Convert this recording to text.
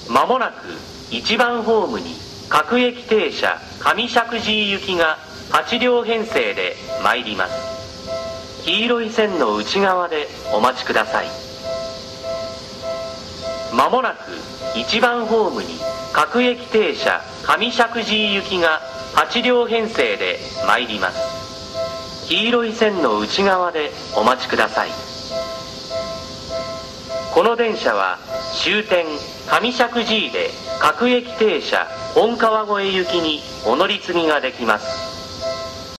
まもなく1番ホームに各駅停車上石神井行きが8両編成で参ります。黄色い線の内側でお待ちください。まもなく1番ホームに各駅停車上石神井行きが8両編成で参ります。黄色い線の内側でお待ちください。この電車は終点上石神井で各駅停車本川越行きにお乗り継ぎができます。